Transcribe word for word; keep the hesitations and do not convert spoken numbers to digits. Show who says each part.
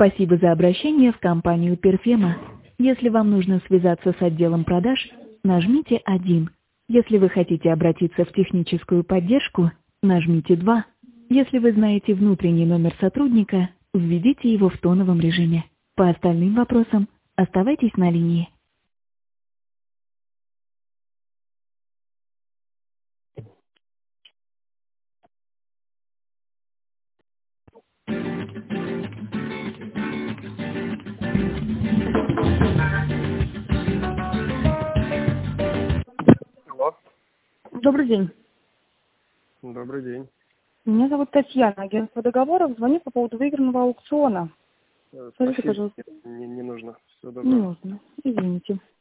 Speaker 1: Спасибо за обращение в компанию Перфема. Если вам нужно связаться с отделом продаж, нажмите один. Если вы хотите обратиться в техническую поддержку, нажмите два. Если вы знаете внутренний номер сотрудника, введите его в тоновом режиме. По остальным вопросам оставайтесь на линии.
Speaker 2: Алло.
Speaker 3: Добрый день.
Speaker 2: Добрый день.
Speaker 3: Меня зовут Татьяна, агентство договоров. Звоню по поводу выигранного аукциона.
Speaker 2: Э,
Speaker 3: Скажите,
Speaker 2: Спасибо.
Speaker 3: пожалуйста.
Speaker 2: Не, не нужно. Всего
Speaker 3: Не
Speaker 2: доброго.
Speaker 3: нужно. Извините.